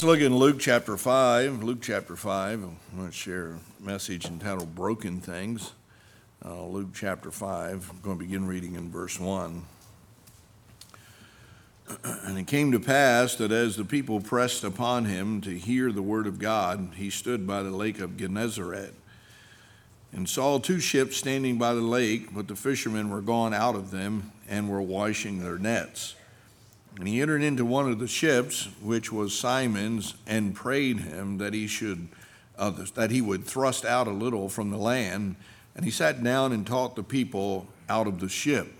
Let's look in Luke chapter 5. Luke chapter 5. I'm going to share a message entitled Broken Things. Luke chapter 5. I'm going to begin reading in verse 1. And it came to pass that as the people pressed upon him to hear the word of God, he stood by the lake of Gennesaret, and saw two ships standing by the lake, but the fishermen were gone out of them and were washing their nets. And he entered into one of the ships, which was Simon's, and prayed him that he would thrust out a little from the land. And he sat down and taught the people out of the ship.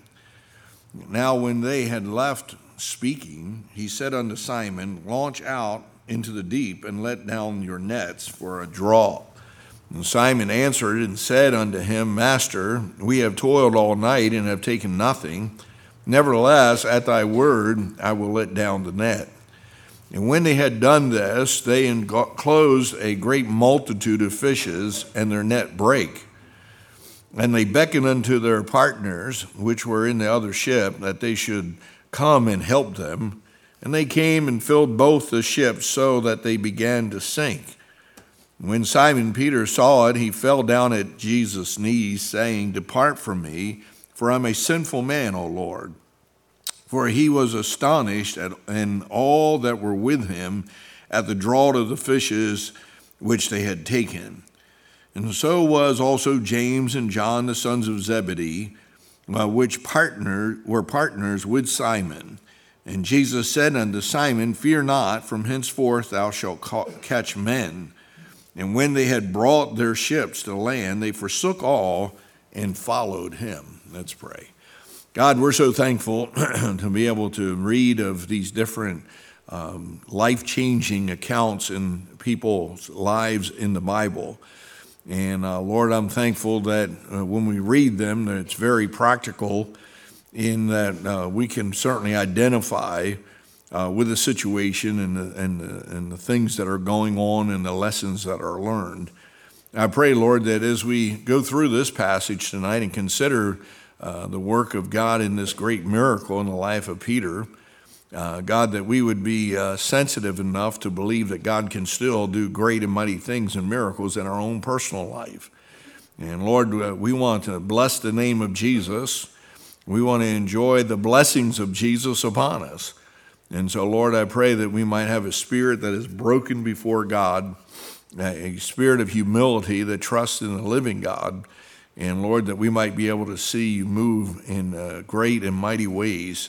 Now when they had left speaking, he said unto Simon, Launch out into the deep, and let down your nets for a draw. And Simon answered and said unto him, Master, we have toiled all night and have taken nothing. Nevertheless, at thy word, I will let down the net. And when they had done this, they enclosed a great multitude of fishes, and their net brake. And they beckoned unto their partners, which were in the other ship, that they should come and help them. And they came and filled both the ships, so that they began to sink. When Simon Peter saw it, he fell down at Jesus' knees, saying, Depart from me, for I am a sinful man, O Lord. For he was astonished and all that were with him at the draught of the fishes which they had taken. And so was also James and John, the sons of Zebedee, which were partners with Simon. And Jesus said unto Simon, Fear not, from henceforth thou shalt catch men. And when they had brought their ships to land, they forsook all and followed him. Let's pray. God, we're so thankful to be able to read of these different life-changing accounts in people's lives in the Bible. And Lord, I'm thankful that when we read them, that it's very practical in that we can certainly identify with the situation and the things that are going on and the lessons that are learned. I pray, Lord, that as we go through this passage tonight and consider the work of God in this great miracle in the life of Peter, God, that we would be sensitive enough to believe that God can still do great and mighty things and miracles in our own personal life. And Lord, we want to bless the name of Jesus. We want to enjoy the blessings of Jesus upon us. And so, Lord, I pray that we might have a spirit that is broken before God, a spirit of humility that trusts in the living God. And Lord, that we might be able to see you move in great and mighty ways,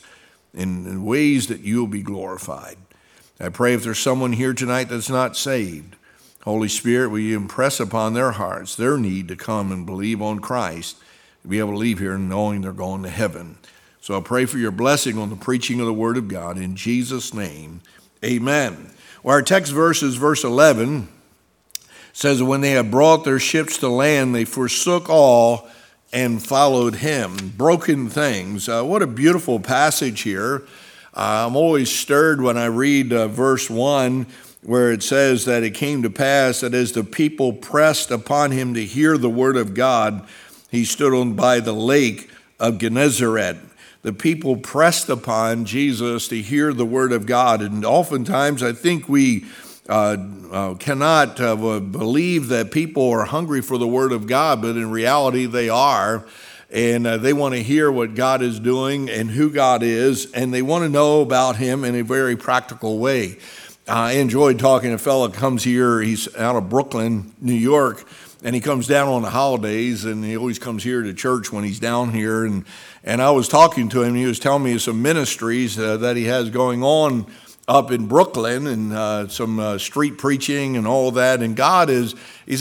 in ways that you'll be glorified. I pray if there's someone here tonight that's not saved, Holy Spirit, will you impress upon their hearts their need to come and believe on Christ, to be able to leave here knowing they're going to heaven. So I pray for your blessing on the preaching of the Word of God. In Jesus' name, amen. Well, our text verse is verse 11. Says, when they had brought their ships to land, they forsook all and followed him. Broken things. What a beautiful passage here. I'm always stirred when I read verse 1, where it says that it came to pass that as the people pressed upon him to hear the word of God, he stood on by the lake of Gennesaret. The people pressed upon Jesus to hear the word of God. And oftentimes I think we cannot believe that people are hungry for the word of God, but in reality they are, and they want to hear what God is doing and who God is, and they want to know about him in a very practical way. I enjoyed talking to a fellow that comes here. He's out of Brooklyn, New York, and he comes down on the holidays, and he always comes here to church when he's down here, and I was talking to him, and he was telling me some ministries that he has going on up in Brooklyn, and some street preaching and all that. And God is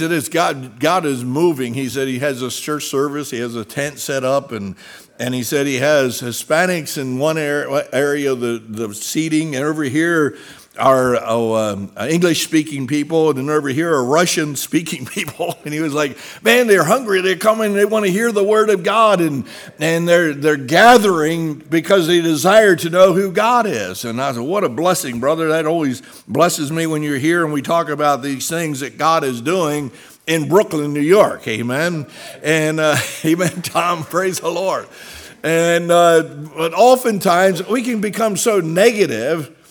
moving. He said he has a church service. He has a tent set up, and he said he has Hispanics in one area of the seating, and over here are English-speaking people, and then over here are Russian-speaking people. And he was like, man, they're hungry. They're coming. They want to hear the word of God, and they're gathering because they desire to know who God is. And I said, what a blessing, brother. That always blesses me when you're here and we talk about these things that God is doing in Brooklyn, New York. Amen. And amen, Tom. Praise the Lord. And but oftentimes we can become so negative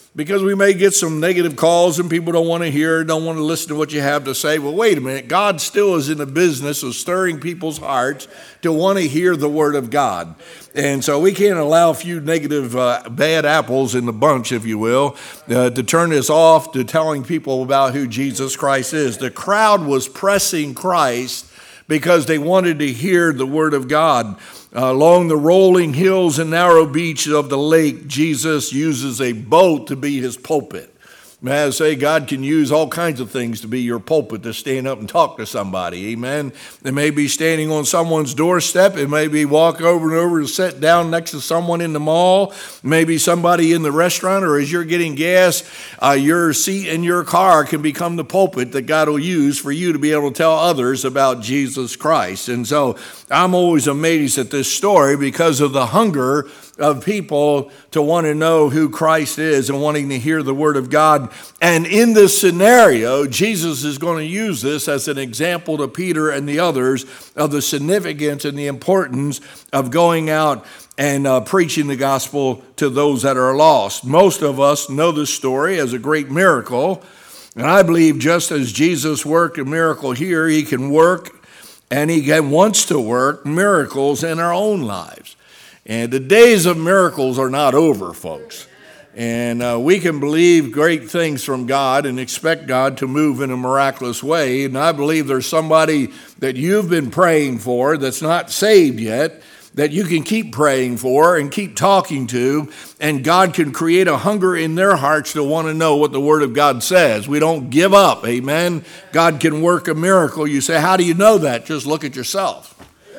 Because we may get some negative calls and people don't want to hear, don't want to listen to what you have to say. Well, wait a minute. God still is in the business of stirring people's hearts to want to hear the word of God. And so we can't allow a few negative bad apples in the bunch, if you will, to turn us off to telling people about who Jesus Christ is. The crowd was pressing Christ because they wanted to hear the word of God. Along the rolling hills and narrow beach of the lake, Jesus uses a boat to be his pulpit. May I say, God can use all kinds of things to be your pulpit, to stand up and talk to somebody. Amen. It may be standing on someone's doorstep. It may be walk over and over and sit down next to someone in the mall. Maybe somebody in the restaurant, or as you're getting gas, your seat in your car can become the pulpit that God will use for you to be able to tell others about Jesus Christ. And so I'm always amazed at this story because of the hunger of people to want to know who Christ is and wanting to hear the word of God. And in this scenario, Jesus is going to use this as an example to Peter and the others of the significance and the importance of going out and preaching the gospel to those that are lost. Most of us know this story as a great miracle. And I believe just as Jesus worked a miracle here, he can work and he wants to work miracles in our own lives. And the days of miracles are not over, folks. And we can believe great things from God and expect God to move in a miraculous way. And I believe there's somebody that you've been praying for that's not saved yet, that you can keep praying for and keep talking to, and God can create a hunger in their hearts to want to know what the Word of God says. We don't give up, amen? God can work a miracle. You say, how do you know that? Just look at yourself.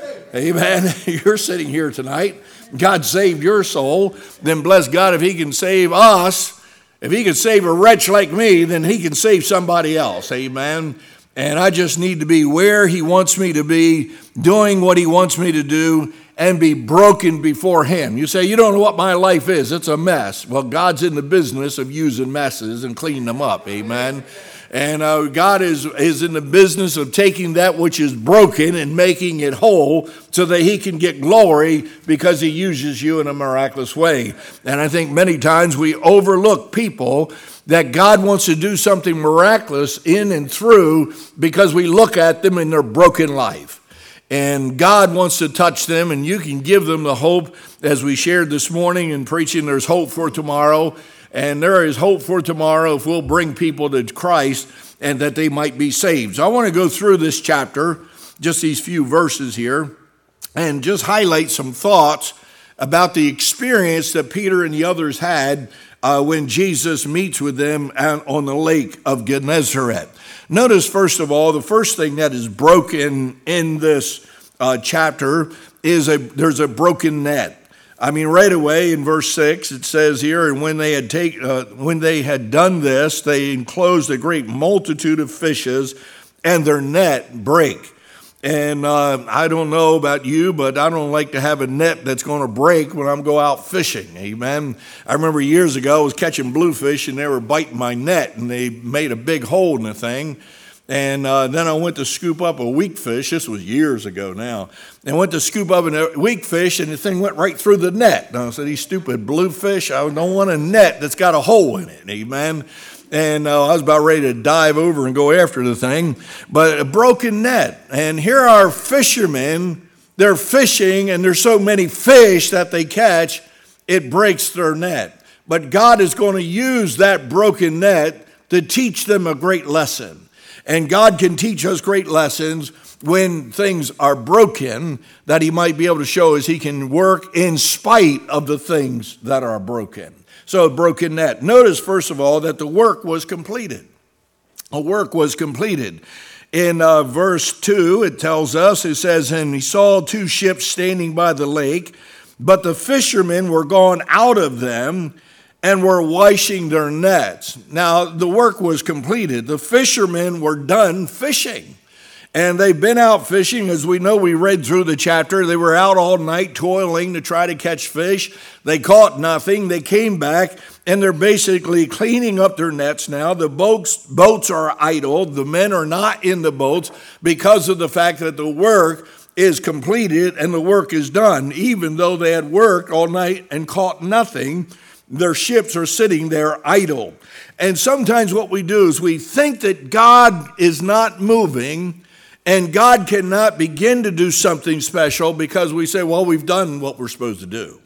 Amen. You're sitting here tonight. God saved your soul. Then bless God if he can save us. If he can save a wretch like me, then he can save somebody else. Amen. And I just need to be where he wants me to be, doing what he wants me to do, and be broken before him. You say, you don't know what my life is. It's a mess. Well, God's in the business of using messes and cleaning them up. Amen. And God is in the business of taking that which is broken and making it whole so that he can get glory because he uses you in a miraculous way. And I think many times we overlook people that God wants to do something miraculous in and through because we look at them in their broken life. And God wants to touch them, and you can give them the hope, as we shared this morning in preaching, there's hope for tomorrow. And there is hope for tomorrow if we'll bring people to Christ and that they might be saved. So I want to go through this chapter, just these few verses here, and just highlight some thoughts about the experience that Peter and the others had when Jesus meets with them on the lake of Gennesaret. Notice, first of all, the first thing that is broken in this chapter is there's a broken net. I mean, right away in verse 6, it says here, and when they had done this, they enclosed a great multitude of fishes, and their net brake. And I don't know about you, but I don't like to have a net that's going to break when I'm go out fishing. Amen. I remember years ago I was catching bluefish, and they were biting my net, and they made a big hole in the thing. And then I went to scoop up a weak fish. This was years ago now. And went to scoop up a weak fish, and the thing went right through the net. And I said, these stupid bluefish, I don't want a net that's got a hole in it. Amen. And I was about ready to dive over and go after the thing. But a broken net. And here are fishermen. They're fishing, and there's so many fish that they catch, it breaks their net. But God is going to use that broken net to teach them a great lesson. And God can teach us great lessons when things are broken, that he might be able to show us he can work in spite of the things that are broken. So a broken net. Notice, first of all, that the work was completed. A work was completed. In verse 2, it tells us, it says, and he saw two ships standing by the lake, but the fishermen were gone out of them, and were washing their nets. Now, the work was completed. The fishermen were done fishing. And they've been out fishing. As we know, we read through the chapter. They were out all night toiling to try to catch fish. They caught nothing. They came back, and they're basically cleaning up their nets now. The boats are idle. The men are not in the boats because of the fact that the work is completed and the work is done. Even though they had worked all night and caught nothing, their ships are sitting there idle. And sometimes what we do is we think that God is not moving and God cannot begin to do something special because we say, well, we've done what we're supposed to do.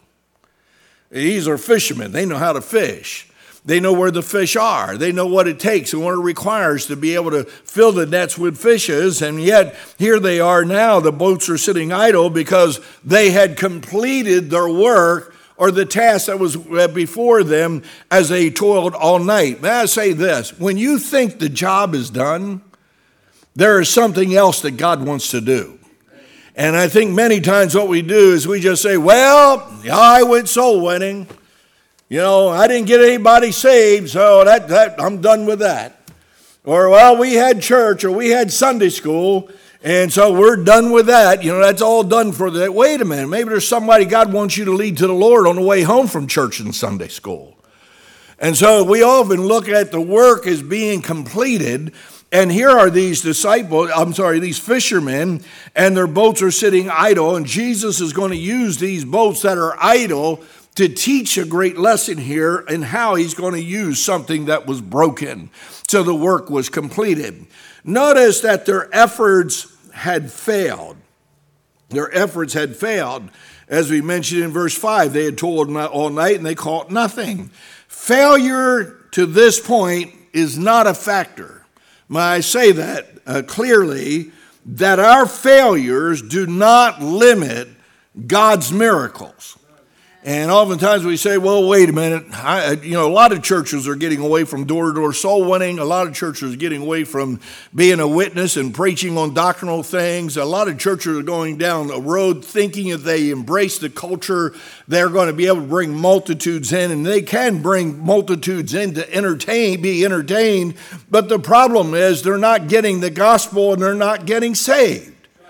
These are fishermen. They know how to fish. They know where the fish are. They know what it takes and what it requires to be able to fill the nets with fishes. And yet, here they are now. The boats are sitting idle because they had completed their work or the task that was before them as they toiled all night. May I say this? When you think the job is done, there is something else that God wants to do. And I think many times what we do is we just say, well, I went soul winning. You know, I didn't get anybody saved, so that I'm done with that. Or, well, we had church or we had Sunday school, and so we're done with that. You know, that's all done for that. Wait a minute. Maybe there's somebody God wants you to lead to the Lord on the way home from church and Sunday school. And so we often look at the work as being completed. And here are these these fishermen, and their boats are sitting idle. And Jesus is going to use these boats that are idle to teach a great lesson here and how he's going to use something that was broken. So the work was completed. Notice that their efforts had failed. Their efforts had failed. As we mentioned in verse 5, they had toiled all night and they caught nothing. Failure to this point is not a factor. May I say that clearly, that our failures do not limit God's miracles. And oftentimes we say, well, wait a minute. A lot of churches are getting away from door-to-door soul winning. A lot of churches are getting away from being a witness and preaching on doctrinal things. A lot of churches are going down a road thinking if they embrace the culture, they're going to be able to bring multitudes in. And they can bring multitudes in to be entertained. But the problem is they're not getting the gospel and they're not getting saved.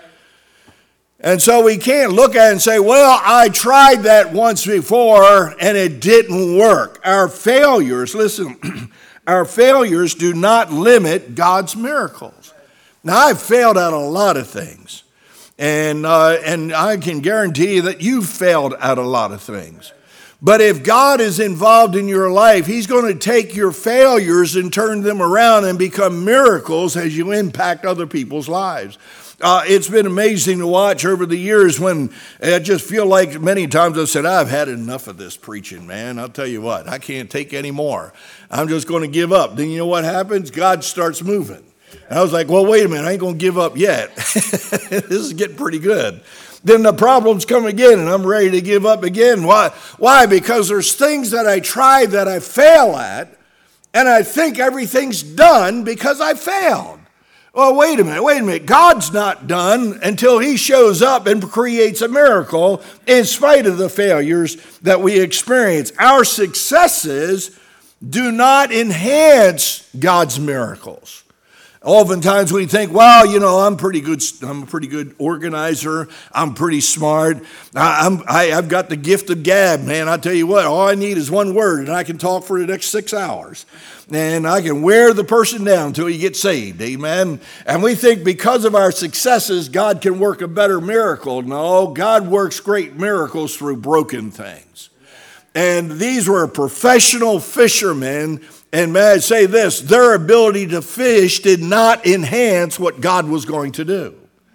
And so we can't look at it and say, well, I tried that once before and it didn't work. Our failures, listen, our failures do not limit God's miracles. Now, I've failed at a lot of things. And I can guarantee you that you've failed at a lot of things. But if God is involved in your life, he's going to take your failures and turn them around and become miracles as you impact other people's lives. It's been amazing to watch over the years when I just feel like many times I've said, I've had enough of this preaching, man. I'll tell you what, I can't take any more. I'm just going to give up. Then you know what happens? God starts moving. And I was like, well, wait a minute, I ain't going to give up yet. This is getting pretty good. Then the problems come again and I'm ready to give up again. Why? Because there's things that I try that I fail at and I think everything's done because I failed. Well, wait a minute. God's not done until he shows up and creates a miracle in spite of the failures that we experience. Our successes do not enhance God's miracles. Oftentimes we think, well, I'm a pretty good organizer. I'm pretty smart. I've got the gift of gab, man. I tell you what, all I need is one word and I can talk for the next 6 hours. And I can wear the person down until he gets saved, amen? And we think because of our successes, God can work a better miracle. No, God works great miracles through broken things. And these were professional fishermen. And may I say this, their ability to fish did not enhance what God was going to do.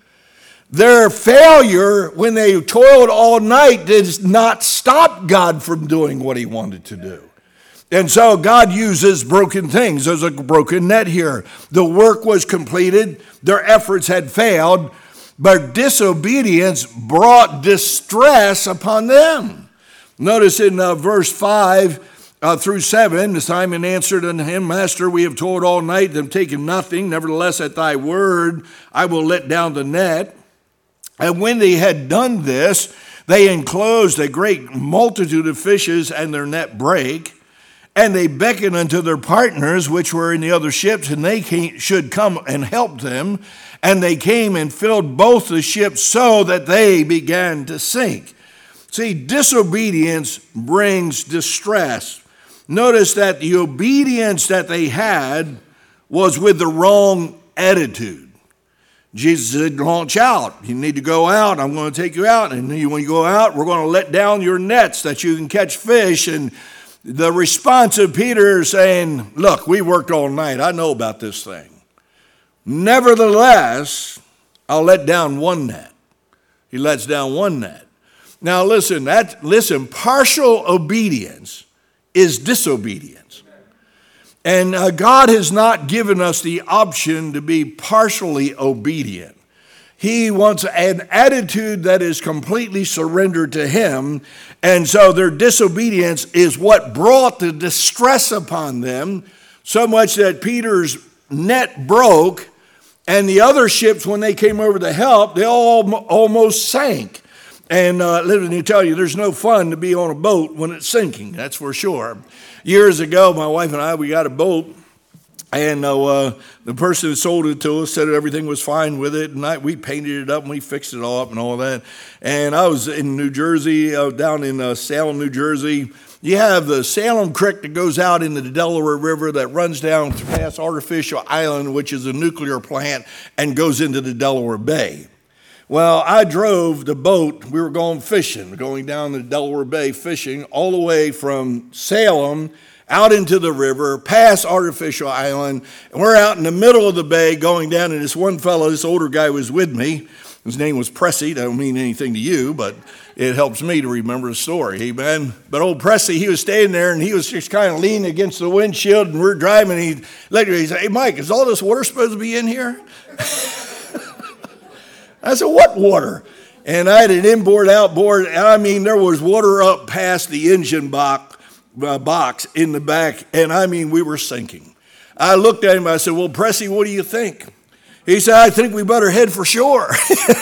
Their failure when they toiled all night did not stop God from doing what he wanted to do. And so God uses broken things. There's a broken net here. The work was completed. Their efforts had failed, but disobedience brought distress upon them. Notice in verse 5 through 7, Simon answered unto him, Master, we have toiled all night and have taken nothing. Nevertheless, at thy word, I will let down the net. And when they had done this, they enclosed a great multitude of fishes, and their net brake. And they beckoned unto their partners, which were in the other ships, and they should come and help them. And they came and filled both the ships so that they began to sink. See, disobedience brings distress. Notice that the obedience that they had was with the wrong attitude. Jesus said, launch out. You need to go out. I'm going to take you out. And when you go out, we're going to let down your nets that you can catch fish. And The response of Peter saying, look, we worked all night. I know about this thing. Nevertheless, I'll let down one net. He lets down one net. Now listen, partial obedience is disobedience. And God has not given us the option to be partially obedient. He wants an attitude that is completely surrendered to him. And so their disobedience is what brought the distress upon them, so much that Peter's net broke, and the other ships, when they came over to help, they all almost sank. And let me tell you, there's no fun to be on a boat when it's sinking, that's for sure. Years ago, my wife and I, we got a boat. And the person who sold it to us said everything was fine with it. And we painted it up and we fixed it all up and all that. And I was in New Jersey, down in Salem, New Jersey. You have the Salem Creek that goes out into the Delaware River that runs down past Artificial Island, which is a nuclear plant, and goes into the Delaware Bay. Well, I drove the boat. We were going fishing, going down the Delaware Bay fishing all the way from Salem out into the river, past Artificial Island, and we're out in the middle of the bay going down, and this one fellow, this older guy was with me. His name was Pressy. That don't mean anything to you, but it helps me to remember the story, amen? But old Pressy, he was standing there, and he was just kind of leaning against the windshield, and we're driving, and he said, hey, Mike, is all this water supposed to be in here? I said, what water? And I had an inboard, outboard, and I mean, there was water up past the engine box in the back, and I mean, we were sinking. I looked at him, I said, well, Pressy, what do you think? He said, I think we better head for shore.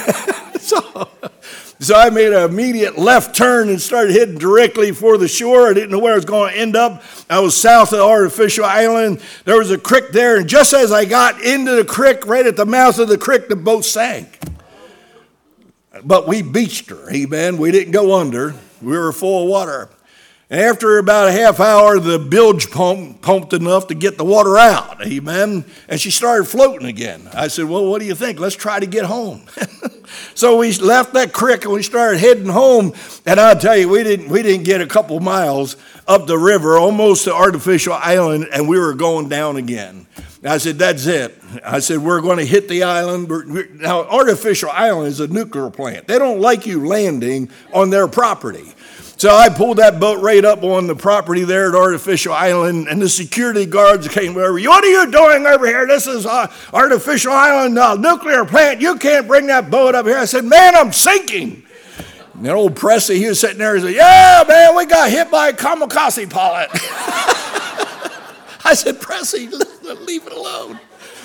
So I made an immediate left turn and started heading directly for the shore. I didn't know where I was going to end up. I was south of Artificial Island. There was a creek there, and just as I got into the creek, right at the mouth of the creek, the boat sank. But we beached her, amen. We didn't go under. We were full of water. And after about a half hour, the bilge pumped enough to get the water out, amen. And she started floating again. I said, well, what do you think? Let's try to get home. So we left that creek and we started heading home. And I'll tell you, we didn't get a couple miles up the river, almost to Artificial Island, and we were going down again. I said, that's it. I said, we're going to hit the island. Now, Artificial Island is a nuclear plant. They don't like you landing on their property. So I pulled that boat right up on the property there at Artificial Island, and the security guards came over. What are you doing over here? This is Artificial Island, nuclear plant. You can't bring that boat up here. I said, man, I'm sinking. And that old Pressy, he was sitting there and said, yeah, man, we got hit by a kamikaze pilot. I said, Pressy, leave it alone.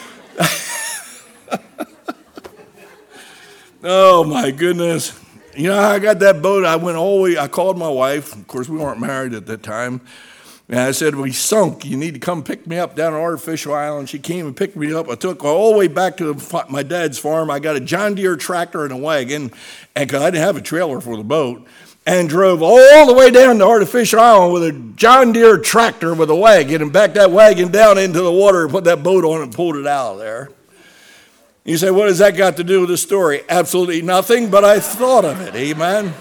Oh, my goodness. You know, I got that boat. I went all the way. I called my wife. Of course, we weren't married at that time. And I said, we sunk. You need to come pick me up down at Artificial Island. She came and picked me up. I took her all the way back to my dad's farm. I got a John Deere tractor and a wagon, and because I didn't have a trailer for the boat, and drove all the way down to Artificial Island with a John Deere tractor with a wagon, and backed that wagon down into the water and put that boat on and pulled it out of there. You say, what has that got to do with the story? Absolutely nothing, but I thought of it, amen?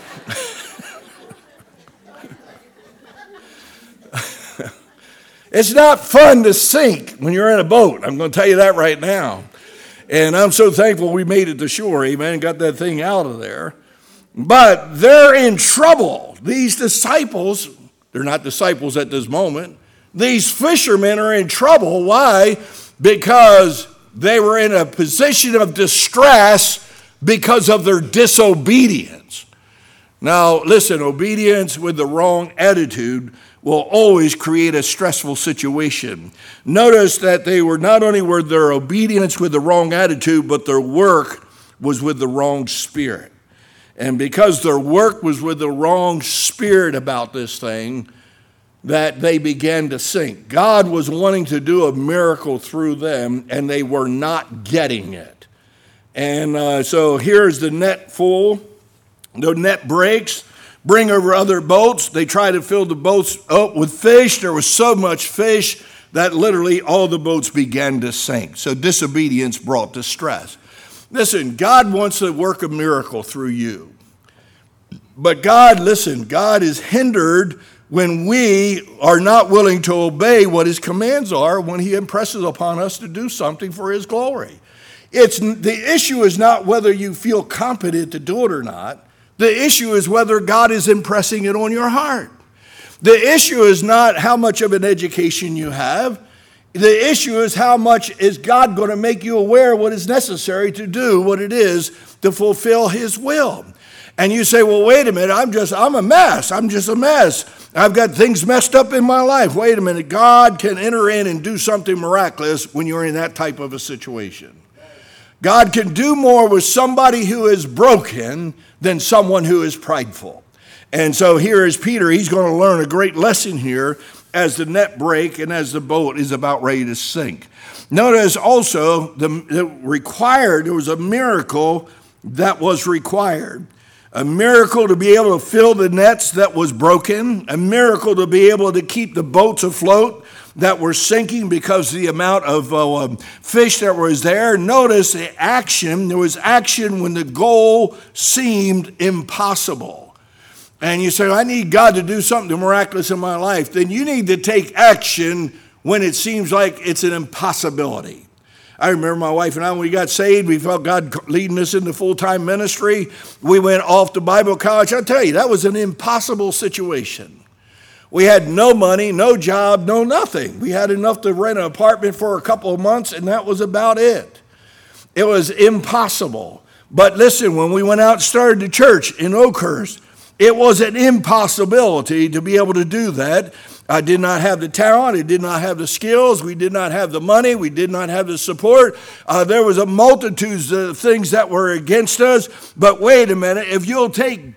It's not fun to sink when you're in a boat. I'm going to tell you that right now. And I'm so thankful we made it to shore, amen, and got that thing out of there. But they're in trouble. These disciples, they're not disciples at this moment. These fishermen are in trouble. Why? Because they were in a position of distress because of their disobedience. Now, listen, obedience with the wrong attitude will always create a stressful situation. Notice that they were not only were their obedience with the wrong attitude, but their work was with the wrong spirit. And because their work was with the wrong spirit about this thing, that they began to sink. God was wanting to do a miracle through them, and they were not getting it. And so here's the net full. The net breaks. Bring over other boats. They try to fill the boats up with fish. There was so much fish that literally all the boats began to sink. So disobedience brought distress. Listen, God wants to work a miracle through you. But God, listen, God is hindered when we are not willing to obey what his commands are when he impresses upon us to do something for his glory. The issue is not whether you feel competent to do it or not. The issue is whether God is impressing it on your heart. The issue is not how much of an education you have. The issue is how much is God going to make you aware of what is necessary to do what it is to fulfill his will. And you say, well, wait a minute, I'm a mess. I'm just a mess. I've got things messed up in my life. Wait a minute, God can enter in and do something miraculous when you're in that type of a situation. God can do more with somebody who is broken than someone who is prideful. And so here is Peter. He's going to learn a great lesson here as the net break and as the boat is about ready to sink. Notice also there was a miracle that was required. A miracle to be able to fill the nets that was broken. A miracle to be able to keep the boats afloat that were sinking because of the amount of fish that was there. Notice the action. There was action when the goal seemed impossible. And you say, I need God to do something miraculous in my life. Then you need to take action when it seems like it's an impossibility. I remember my wife and I, when we got saved, we felt God leading us into full-time ministry. We went off to Bible college. I'll tell you, that was an impossible situation. We had no money, no job, no nothing. We had enough to rent an apartment for a couple of months, and that was about it. It was impossible. But listen, when we went out and started the church in Oakhurst, it was an impossibility to be able to do that. I did not have the talent. I did not have the skills. We did not have the money. We did not have the support. There was a multitude of things that were against us. But wait a minute. If you'll take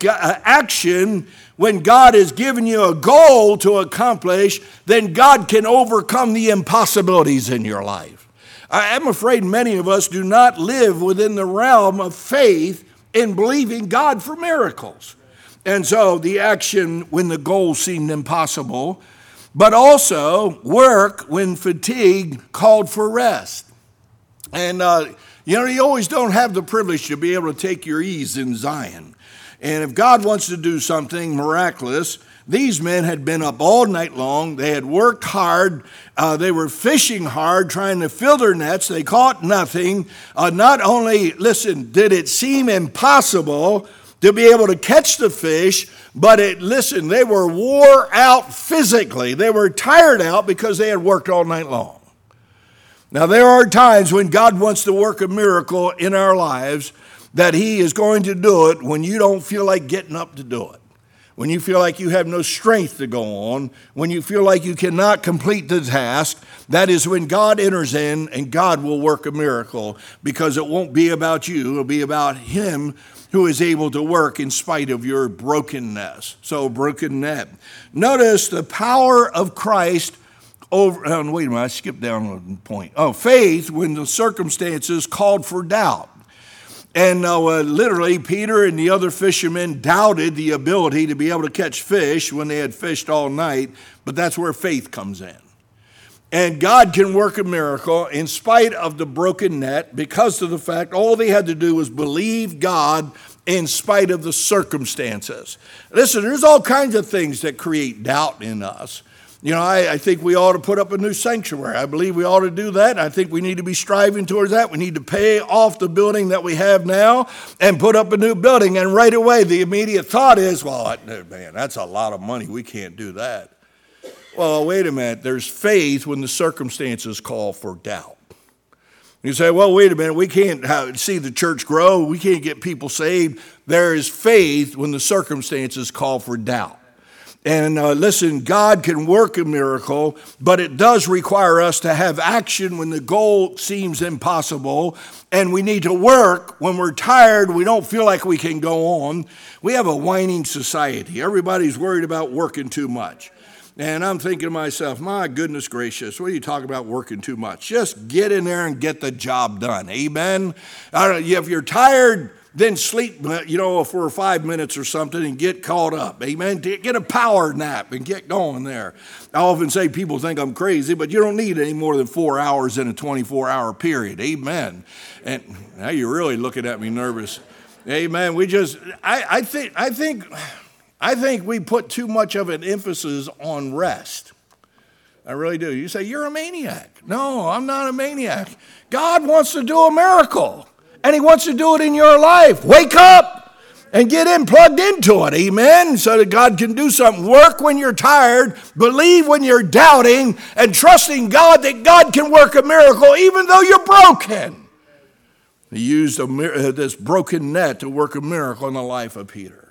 action when God has given you a goal to accomplish, then God can overcome the impossibilities in your life. I am afraid many of us do not live within the realm of faith in believing God for miracles. And so the action when the goal seemed impossible, but also work when fatigue called for rest. And, you always don't have the privilege to be able to take your ease in Zion. And if God wants to do something miraculous, these men had been up all night long. They had worked hard. They were fishing hard, trying to fill their nets. They caught nothing. Not only, listen, did it seem impossible to be able to catch the fish, but they were wore out physically. They were tired out because they had worked all night long. Now, there are times when God wants to work a miracle in our lives that he is going to do it when you don't feel like getting up to do it. When you feel like you have no strength to go on, when you feel like you cannot complete the task, that is when God enters in and God will work a miracle, because it won't be about you, it'll be about him who is able to work in spite of your brokenness. So, broken net. Notice the power of Christ over, wait a minute, I skipped down a point. Faith when the circumstances called for doubt. And literally, Peter and the other fishermen doubted the ability to be able to catch fish when they had fished all night, but that's where faith comes in. And God can work a miracle in spite of the broken net because of the fact all they had to do was believe God in spite of the circumstances. Listen, there's all kinds of things that create doubt in us. I think we ought to put up a new sanctuary. I believe we ought to do that. I think we need to be striving towards that. We need to pay off the building that we have now and put up a new building. And right away, the immediate thought is, well, man, that's a lot of money. We can't do that. Well, wait a minute. There's faith when the circumstances call for doubt. You say, well, wait a minute. We can't see the church grow. We can't get people saved. There is faith when the circumstances call for doubt. And listen, God can work a miracle, but it does require us to have action when the goal seems impossible. And we need to work when we're tired, we don't feel like we can go on. We have a whining society. Everybody's worried about working too much. And I'm thinking to myself, my goodness gracious, what are you talking about working too much? Just get in there and get the job done. Amen? If you're tired, then sleep, for 5 minutes or something and get caught up. Amen? Get a power nap and get going there. I often say people think I'm crazy, but you don't need any more than 4 hours in a 24-hour period. Amen? And now you're really looking at me nervous. Amen? I I think we put too much of an emphasis on rest. I really do. You say, you're a maniac. No, I'm not a maniac. God wants to do a miracle, and he wants to do it in your life. Wake up and get plugged into it, amen, so that God can do something. Work when you're tired, believe when you're doubting, and trusting God that God can work a miracle even though you're broken. He used this broken net to work a miracle in the life of Peter.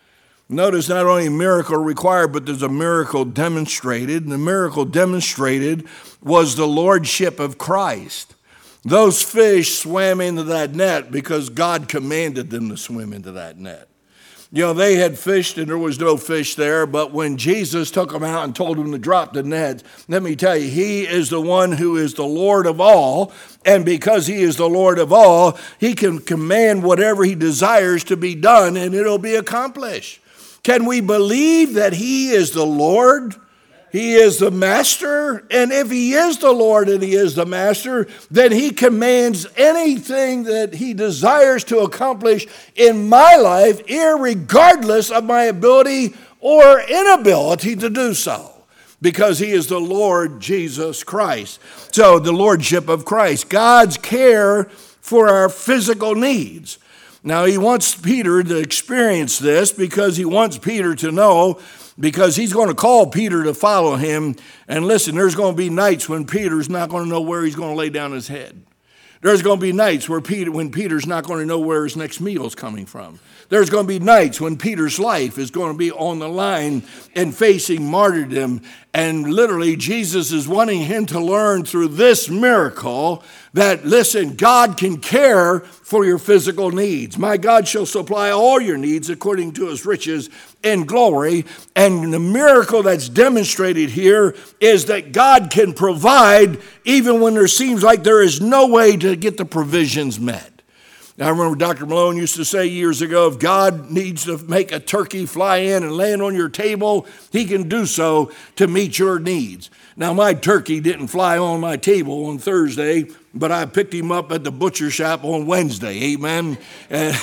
Notice not only a miracle required, but there's a miracle demonstrated. And the miracle demonstrated was the lordship of Christ. Those fish swam into that net because God commanded them to swim into that net. You know, they had fished and there was no fish there, but when Jesus took them out and told them to drop the net, let me tell you, he is the one who is the Lord of all, and because he is the Lord of all, he can command whatever he desires to be done, and it'll be accomplished. Can we believe that he is the Lord? He is the master, and if he is the Lord and he is the master, then he commands anything that he desires to accomplish in my life, irregardless of my ability or inability to do so, because he is the Lord Jesus Christ. So the lordship of Christ, God's care for our physical needs. Now he wants Peter to experience this because he wants Peter to know, because he's going to call Peter to follow him. And listen, there's going to be nights when Peter's not going to know where he's going to lay down his head. There's going to be nights when Peter's not going to know where his next meal is coming from. There's going to be nights when Peter's life is going to be on the line and facing martyrdom. And literally, Jesus is wanting him to learn through this miracle that, listen, God can care for your physical needs. My God shall supply all your needs according to his riches in glory. And the miracle that's demonstrated here is that God can provide even when there seems like there is no way to get the provisions met. Now, I remember Dr. Malone used to say years ago, if God needs to make a turkey fly in and land on your table, he can do so to meet your needs. Now, my turkey didn't fly on my table on Thursday, but I picked him up at the butcher shop on Wednesday, amen. And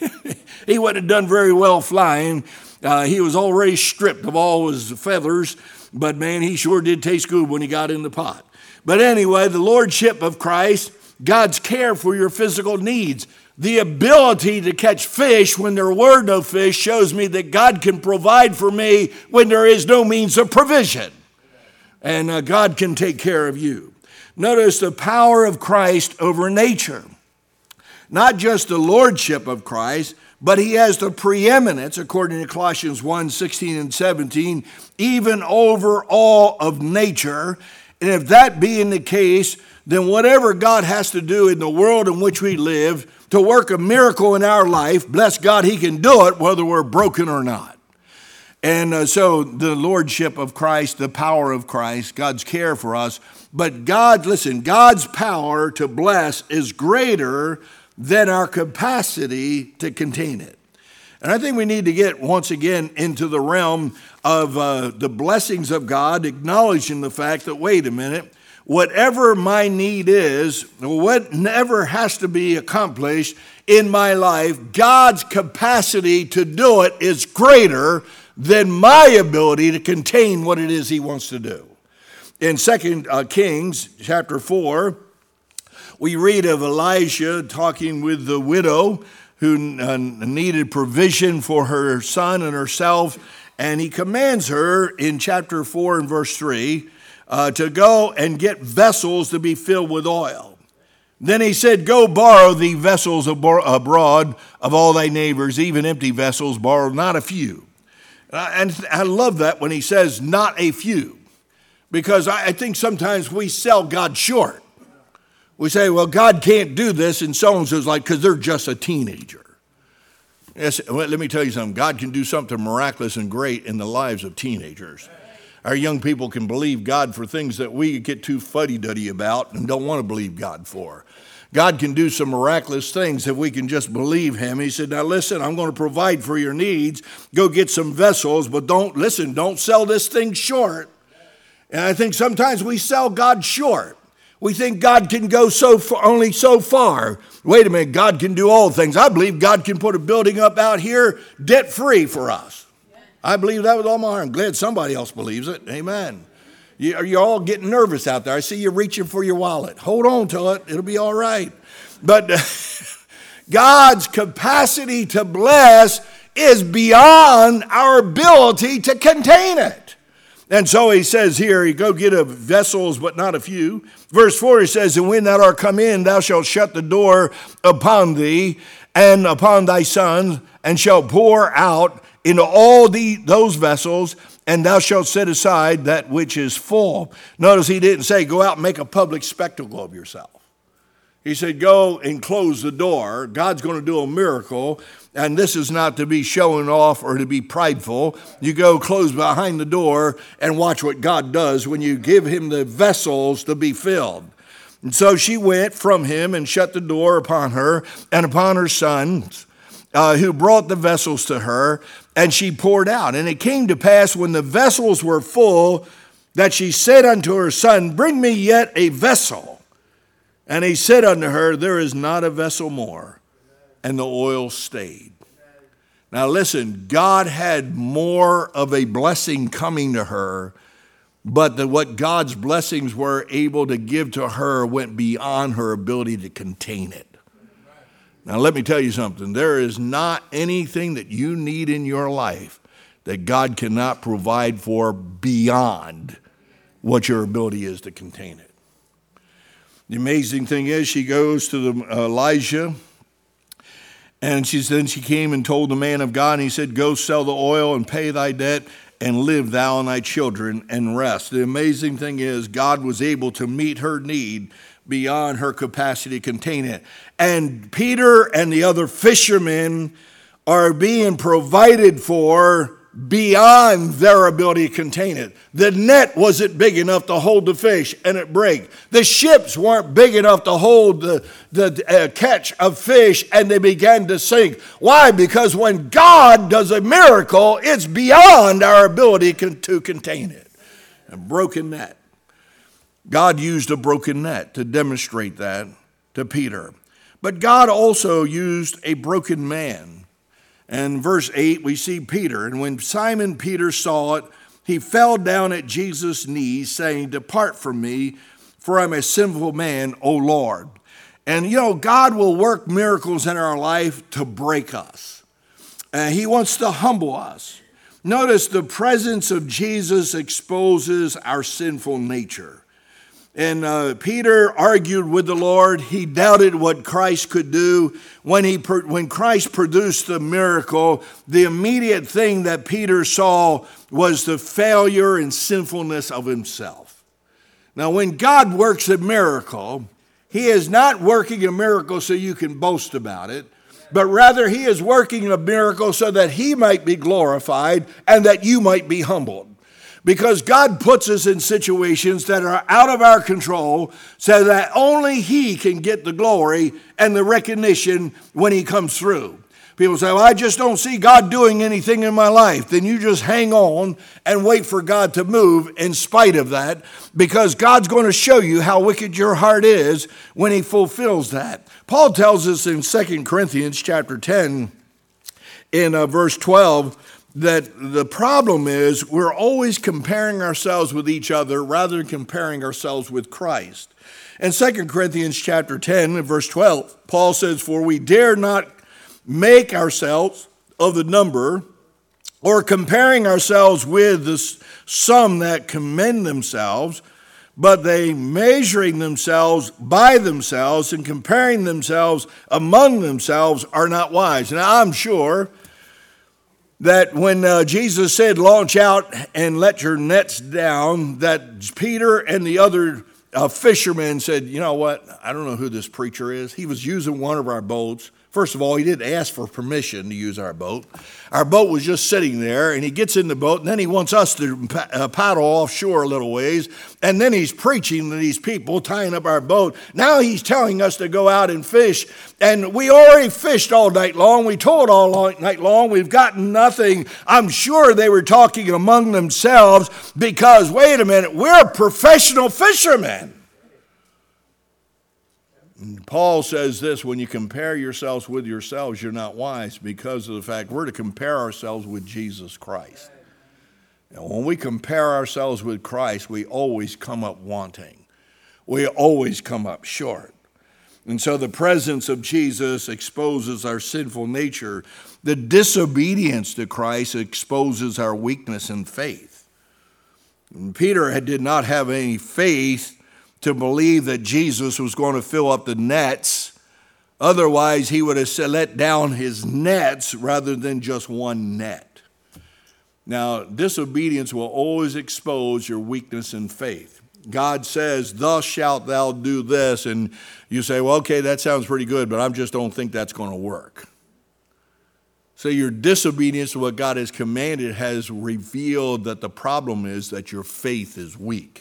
he wouldn't have done very well flying. He was already stripped of all his feathers, but man, he sure did taste good when he got in the pot. But anyway, the lordship of Christ, God's care for your physical needs. The ability to catch fish when there were no fish shows me that God can provide for me when there is no means of provision. And God can take care of you. Notice the power of Christ over nature. Not just the lordship of Christ, but he has the preeminence, according to Colossians 1:16 and 17, even over all of nature. And if that being the case, then whatever God has to do in the world in which we live to work a miracle in our life, bless God, he can do it whether we're broken or not. And so the lordship of Christ, the power of Christ, God's care for us. But God, listen, God's power to bless is greater than our capacity to contain it. And I think we need to get once again into the realm of the blessings of God, acknowledging the fact that, wait a minute, whatever my need is, whatever has to be accomplished in my life, God's capacity to do it is greater than my ability to contain what it is he wants to do. In 2 Kings chapter 4, we read of Elijah talking with the widow who needed provision for her son and herself, and he commands her in chapter 4 and verse 3 to go and get vessels to be filled with oil. Then he said, go borrow the vessels abroad of all thy neighbors, even empty vessels, borrow not a few. And I love that when he says not a few, because I think sometimes we sell God short. We say, well, God can't do this, and so-and-so's like, because they're just a teenager. Yes, well, let me tell you something. God can do something miraculous and great in the lives of teenagers. Our young people can believe God for things that we get too fuddy-duddy about and don't want to believe God for. God can do some miraculous things if we can just believe him. He said, now listen, I'm going to provide for your needs. Go get some vessels, but don't sell this thing short. And I think sometimes we sell God short. We think God can go only so far. Wait a minute, God can do all things. I believe God can put a building up out here debt-free for us. I believe that with all my heart. I'm glad somebody else believes it. Amen. You're all getting nervous out there. I see you reaching for your wallet. Hold on to it. It'll be all right. But God's capacity to bless is beyond our ability to contain it. And so he says here, you go get of vessels, but not a few. Verse 4, he says, and when thou art come in, thou shalt shut the door upon thee and upon thy sons, and shalt pour out into all those vessels, and thou shalt set aside that which is full. Notice he didn't say, go out and make a public spectacle of yourself. He said, go and close the door. God's going to do a miracle, and this is not to be showing off or to be prideful. You go close behind the door and watch what God does when you give him the vessels to be filled. And so she went from him and shut the door upon her and upon her sons, who brought the vessels to her, and she poured out. And it came to pass when the vessels were full that she said unto her son, bring me yet a vessel. And he said unto her, there is not a vessel more. And the oil stayed. Now listen, God had more of a blessing coming to her, but what God's blessings were able to give to her went beyond her ability to contain it. Now let me tell you something. There is not anything that you need in your life that God cannot provide for beyond what your ability is to contain it. The amazing thing is she goes to Elijah, and then she came and told the man of God, and he said, go sell the oil and pay thy debt, and live thou and thy children and rest. The amazing thing is God was able to meet her need beyond her capacity to contain it. And Peter and the other fishermen are being provided for beyond their ability to contain it. The net wasn't big enough to hold the fish and it break. The ships weren't big enough to hold the catch of fish and they began to sink. Why? Because when God does a miracle, it's beyond our ability to contain it. A broken net. God used a broken net to demonstrate that to Peter. But God also used a broken man. And verse 8, we see Peter. And when Simon Peter saw it, he fell down at Jesus' knees, saying, depart from me, for I'm a sinful man, O Lord. And God will work miracles in our life to break us. He wants to humble us. Notice the presence of Jesus exposes our sinful nature. And Peter argued with the Lord. He doubted what Christ could do. When Christ produced the miracle, the immediate thing that Peter saw was the failure and sinfulness of himself. Now, when God works a miracle, he is not working a miracle so you can boast about it, but rather he is working a miracle so that he might be glorified and that you might be humbled. Because God puts us in situations that are out of our control so that only he can get the glory and the recognition when he comes through. People say, well, I just don't see God doing anything in my life. Then you just hang on and wait for God to move in spite of that, because God's going to show you how wicked your heart is when he fulfills that. Paul tells us in 2 Corinthians chapter 10 in verse 12, that the problem is we're always comparing ourselves with each other rather than comparing ourselves with Christ. In 2 Corinthians chapter 10, verse 12, Paul says, for we dare not make ourselves of the number, or comparing ourselves with some that commend themselves, but they measuring themselves by themselves and comparing themselves among themselves are not wise. Now I'm sure that when Jesus said, launch out and let your nets down, that Peter and the other fishermen said, you know what, I don't know who this preacher is. He was using one of our boats. First of all, he didn't ask for permission to use our boat. Our boat was just sitting there, and he gets in the boat, and then he wants us to paddle offshore a little ways, and then he's preaching to these people, tying up our boat. Now he's telling us to go out and fish, and we already fished all night long. We toiled all night long. We've gotten nothing. I'm sure they were talking among themselves because, wait a minute, we're professional fishermen. Paul says this, when you compare yourselves with yourselves, you're not wise, because of the fact we're to compare ourselves with Jesus Christ. And when we compare ourselves with Christ, we always come up wanting. We always come up short. And so the presence of Jesus exposes our sinful nature. The disobedience to Christ exposes our weakness in faith. And Peter did not have any faith to believe that Jesus was going to fill up the nets. Otherwise, he would have let down his nets rather than just one net. Now, disobedience will always expose your weakness in faith. God says, thus shalt thou do this. And you say, well, okay, that sounds pretty good, but I just don't think that's going to work. So your disobedience to what God has commanded has revealed that the problem is that your faith is weak.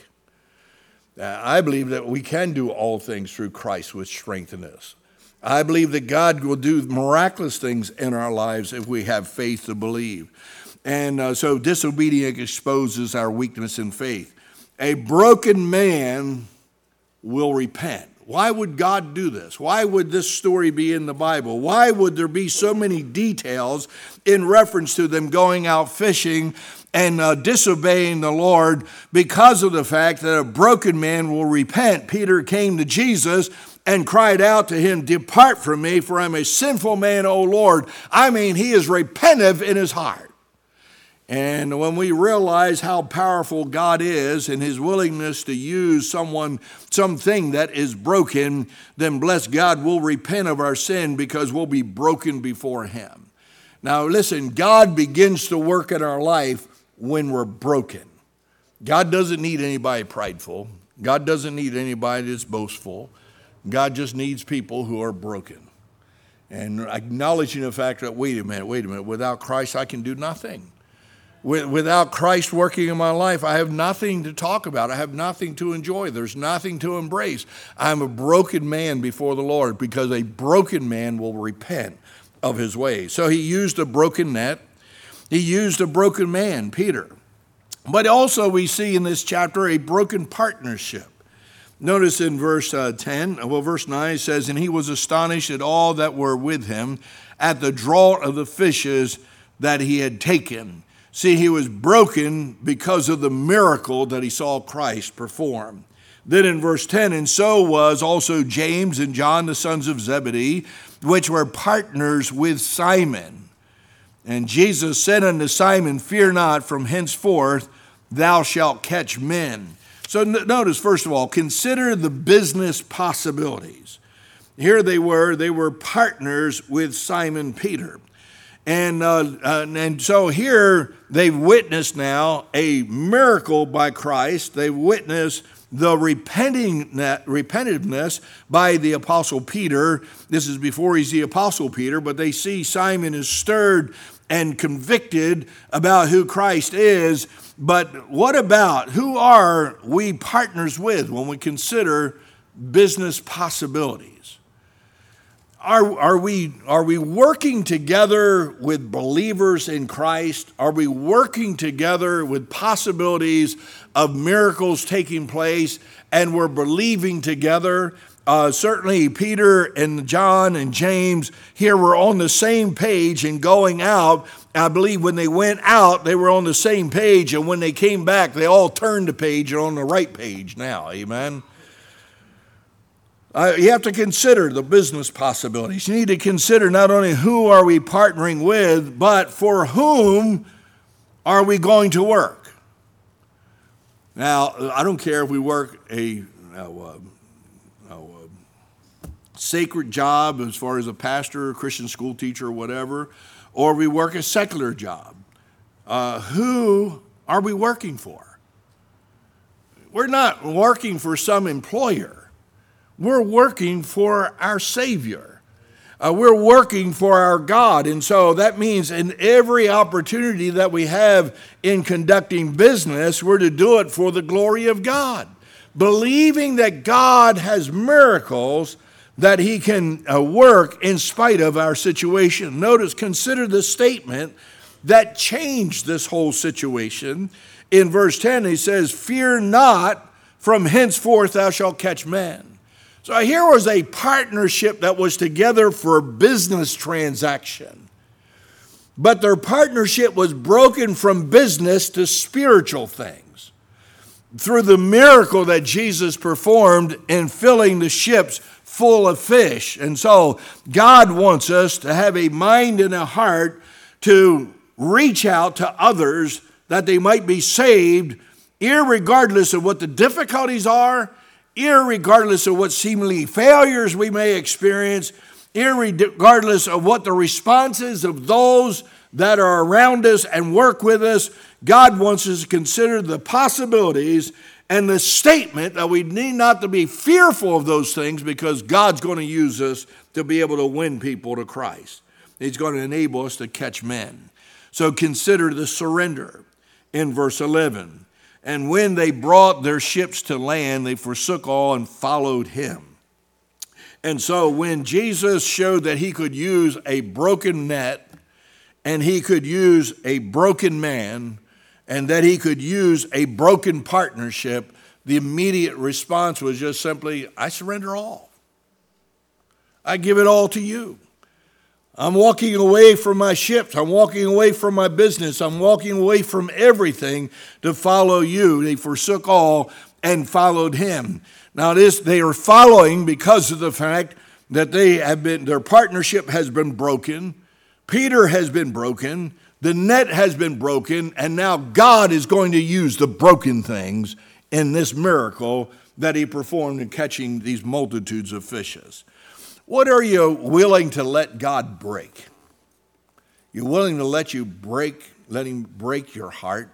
I believe that we can do all things through Christ which strengthens us. I believe that God will do miraculous things in our lives if we have faith to believe. And so disobedience exposes our weakness in faith. A broken man will repent. Why would God do this? Why would this story be in the Bible? Why would there be so many details in reference to them going out fishing and disobeying the Lord? Because of the fact that a broken man will repent. Peter came to Jesus and cried out to him, depart from me, for I'm a sinful man, O Lord. I mean, he is repentant in his heart. And when we realize how powerful God is and his willingness to use something that is broken, then bless God, we'll repent of our sin because we'll be broken before him. Now listen, God begins to work in our life when we're broken. God doesn't need anybody prideful. God doesn't need anybody that's boastful. God just needs people who are broken. And acknowledging the fact that, wait a minute, without Christ I can do nothing. Without Christ working in my life, I have nothing to talk about. I have nothing to enjoy. There's nothing to embrace. I'm a broken man before the Lord, because a broken man will repent of his ways. So he used a broken net. He used a broken man, Peter. But also we see in this chapter a broken partnership. Notice in verse 9 it says, and he was astonished at all that were with him at the draught of the fishes that he had taken. See, he was broken because of the miracle that he saw Christ perform. Then in verse 10, and so was also James and John, the sons of Zebedee, which were partners with Simon. And Jesus said unto Simon, fear not, from henceforth thou shalt catch men. So notice, first of all, consider the business possibilities. Here they were partners with Simon Peter. And so here they've witnessed now a miracle by Christ. They've witnessed the repentativeness by the Apostle Peter. This is before he's the Apostle Peter, but they see Simon is stirred and convicted about who Christ is. But what about, who are we partners with when we consider business possibilities? Are we working together with believers in Christ? Are we working together with possibilities of miracles taking place, and we're believing together? Certainly Peter and John and James here were on the same page and going out. I believe when they went out, they were on the same page, and when they came back, they all turned the page and on the right page now. Amen. You have to consider the business possibilities. You need to consider not only who are we partnering with, but for whom are we going to work. Now, I don't care if we work a sacred job as far as a pastor, a Christian school teacher, or whatever, or we work a secular job. Who are we working for? We're not working for some employer. We're working for our Savior. We're working for our God. And so that means in every opportunity that we have in conducting business, we're to do it for the glory of God, believing that God has miracles that he can work in spite of our situation. Notice, consider the statement that changed this whole situation. In verse 10, he says, fear not, from henceforth thou shalt catch men. So here was a partnership that was together for a business transaction. But their partnership was broken from business to spiritual things through the miracle that Jesus performed in filling the ships full of fish. And so God wants us to have a mind and a heart to reach out to others that they might be saved, irregardless of what the difficulties are, irregardless of what seemingly failures we may experience, irregardless of what the responses of those that are around us and work with us. God wants us to consider the possibilities and the statement that we need not to be fearful of those things, because God's going to use us to be able to win people to Christ. He's going to enable us to catch men. So consider the surrender in verse 11. And when they brought their ships to land, they forsook all and followed him. And so when Jesus showed that he could use a broken net, and he could use a broken man, and that he could use a broken partnership, the immediate response was just simply, I surrender all. I give it all to you. I'm walking away from my ships. I'm walking away from my business. I'm walking away from everything to follow you. They forsook all and followed him. Now they are following because of the fact that their partnership has been broken. Peter has been broken. The net has been broken. And now God is going to use the broken things in this miracle that he performed in catching these multitudes of fishes. What are you willing to let God break? You're willing to let him break your heart?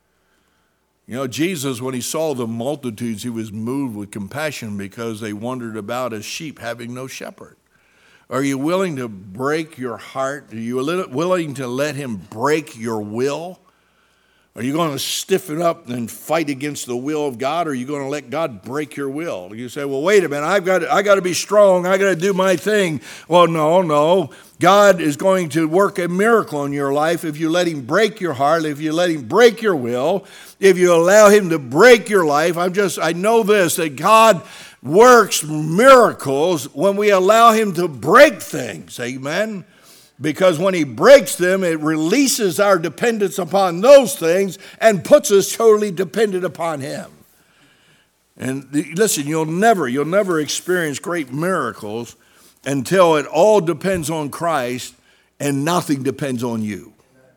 You know, Jesus, when he saw the multitudes, he was moved with compassion because they wandered about as sheep having no shepherd. Are you willing to break your heart? Are you willing to let him break your will? Are you going to stiffen up and fight against the will of God, or are you going to let God break your will? You say, well, wait a minute, I got to be strong, I got to do my thing. Well, no. God is going to work a miracle in your life if you let him break your heart, if you let him break your will, if you allow him to break your life. I know this, that God works miracles when we allow him to break things. Amen. Because when he breaks them, it releases our dependence upon those things and puts us totally dependent upon him. And listen, you'll never experience great miracles until it all depends on Christ and nothing depends on you.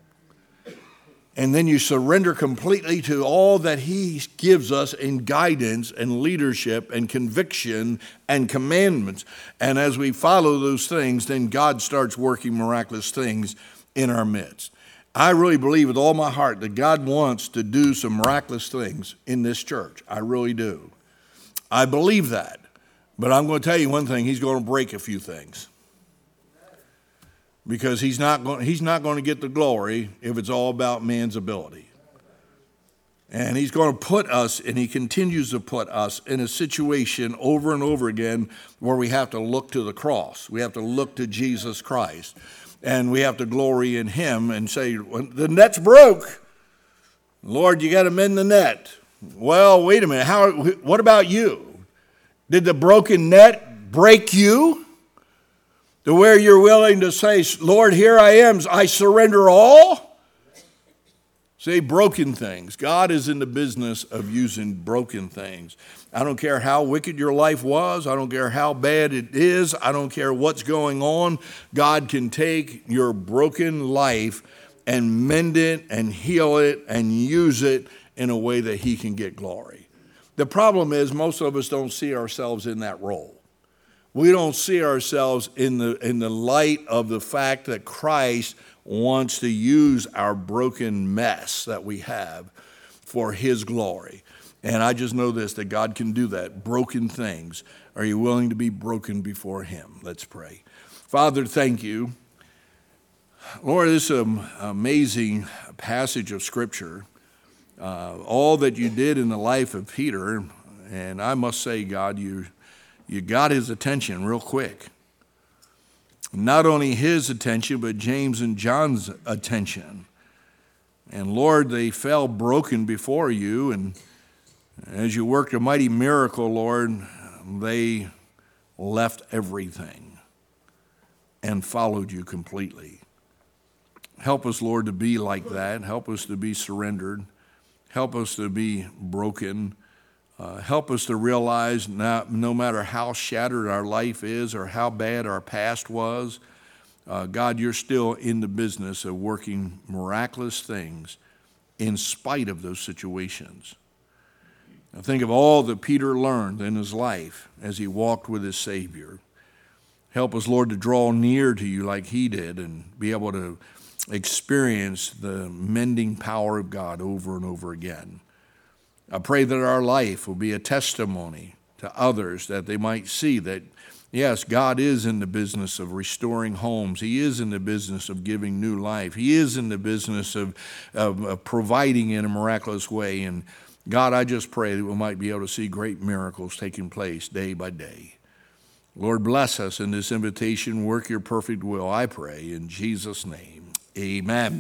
And then you surrender completely to all that he gives us in guidance and leadership and conviction and commandments. And as we follow those things, then God starts working miraculous things in our midst. I really believe with all my heart that God wants to do some miraculous things in this church. I really do. I believe that. But I'm going to tell you one thing, he's going to break a few things. Because he's not going to get the glory if it's all about man's ability. And he's going to put us, and he continues to put us in a situation over and over again where we have to look to the cross. We have to look to Jesus Christ. And we have to glory in him and say, the net's broke. Lord, you got to mend the net. Well, wait a minute. What about you? Did the broken net break you? To where you're willing to say, Lord, here I am, I surrender all? See, broken things. God is in the business of using broken things. I don't care how wicked your life was. I don't care how bad it is. I don't care what's going on. God can take your broken life and mend it and heal it and use it in a way that he can get glory. The problem is most of us don't see ourselves in that role. We don't see ourselves in the light of the fact that Christ wants to use our broken mess that we have for his glory. And I just know this, that God can do that. Broken things. Are you willing to be broken before him? Let's pray. Father, thank you. Lord, this is an amazing passage of Scripture. All that you did in the life of Peter, and I must say, God, you got his attention real quick. Not only his attention, but James and John's attention. And Lord, they fell broken before you. And as you worked a mighty miracle, Lord, they left everything and followed you completely. Help us, Lord, to be like that. Help us to be surrendered. Help us to be broken. Help us to realize no matter how shattered our life is or how bad our past was, God, you're still in the business of working miraculous things in spite of those situations. Now think of all that Peter learned in his life as he walked with his Savior. Help us, Lord, to draw near to you like he did and be able to experience the mending power of God over and over again. I pray that our life will be a testimony to others, that they might see that, yes, God is in the business of restoring homes. He is in the business of giving new life. He is in the business of providing in a miraculous way. And God, I just pray that we might be able to see great miracles taking place day by day. Lord, bless us in this invitation. Work your perfect will, I pray, in Jesus' name. Amen.